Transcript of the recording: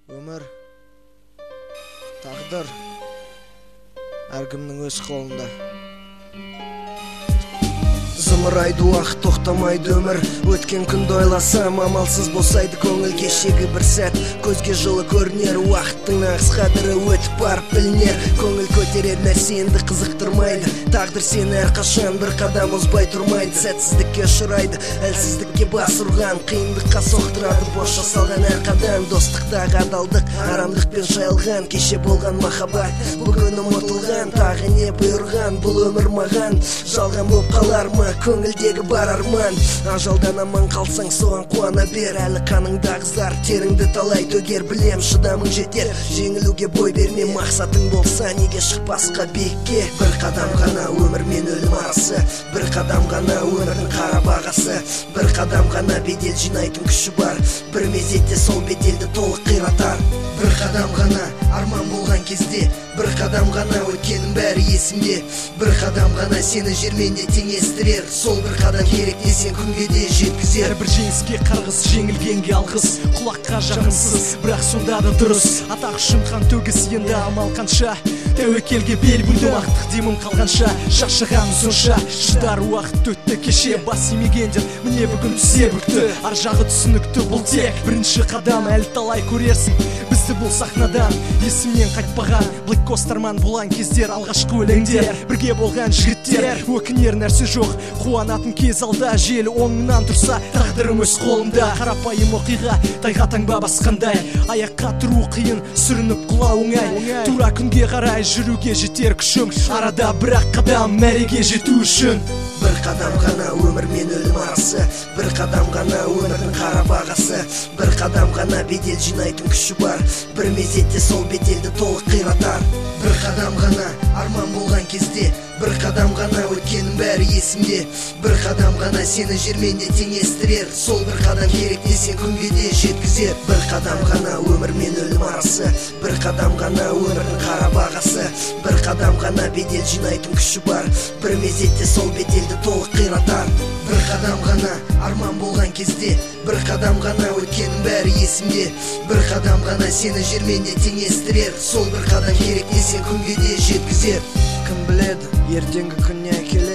Өмір, тағдыр әркімнің өз қолында. Зымырайды уақыт, тоқтамайды өмір. Өткен күнді ойласам, амалсыз босайды көңіл. Кешегі бір сәт көзге жылы көрінер, уақыттың нағыз қадірі өтіп барып білінер. Көңіл көтерер нәрсе енді қызықтырмайды, тағдыр сені әрқашан бір қадам озбай тұрмайды. Сәтсіздікке ұшырайды, әлсіздікке бас ұрған, қиындыққа соқтырады бос жасалған әр қадам. Достықтағы адалдық, арамдықпен жайылған, кеше болған махаббат бүгін ұмытылған. Тағы не бұйырған бұл өмір маған, жалған боп қалар ма көңілдегі бар арман? Ажалдан аман қалсаң соған қуана бер, әлі қаныңда қызар, теріңді талай төгер. Білем шыдамың жетер, жеңілуге бой берме, мақсатың болса неге шықпасқа биікке. Бір қадам ғана өмір мен өлім арасы, бір қадам ғана өмірдің қара бағасы, бір қадам ғана бедел жинайтын күші бар, бір мезетте сол беделді толық қиратар. Бір қадам ғана арман болған кезде, бір қадам ғана өткенің бәрі есімде, бір қадам ғана сені жермен де теңестірер, сол бір қадам керек десең күнге де жеткізер. Әрбір жеңіске қарғыс, жеңілгенге алғыс, құлаққа жағымсыз, бірақ сонда да дұрыс. Атақ үшін қан төгіс, енді амал қанша, тәуекелге бел буды, ақтық демім қалғанша, шаршаған сонша. Шыдар уақыт өтті кеше, бас имегендер міне бүгін түсе бүкті. Ар жағы түсінікті, бұл тек бірінші қадам, әлі талай көрерсің бізді бұл сахнадан, есімнен қайтпаған Блэк Костарман болған кездер, алғашқы өлеңдер, бірге болған жігіттер. Өкінер нәрсе жоқ, қуанатын кез алда, желі оңынан тұрса тағдырым өз қолымда. Қарапайым оқиға, тайға таңба басқандай, аяққа тұру қиын, сүрініп құлау оңай. Тура күнге қарай жүруге жетер күшім, арада бірақ қадам мәреге жету үшін. Бір қадам ғана өмір мен өлім арасы, бір қадам ғана өмірдің қара бағасы, бір қадам ғана бедел жинайтын күші бар, бір мезетте сол беделді толық қиратар. Бір қадам ғана арман болған кезде, бір қадам ғана өткенің бәрі есімде, бір қадам ғана сені жермен де теңестірер, сол бір қадам керек десең күнге де жеткізер. Бір қадам ғана өмір мен өлім арасы, бір қадам ғана өмірдің қара бағасы, бір қадам ғана бедел жинайтын күші бар, бір мезетте сол беделді толық қиратар. Бір қадам ғана арман болған кезде, бір қадам ғана өткенің бәрі есімде, бір қадам ғана сені жермен де теңестірер, сол бір қадам керек десең күнге де жеткізер. Кім біледі, ертеңгі күн не әкелер?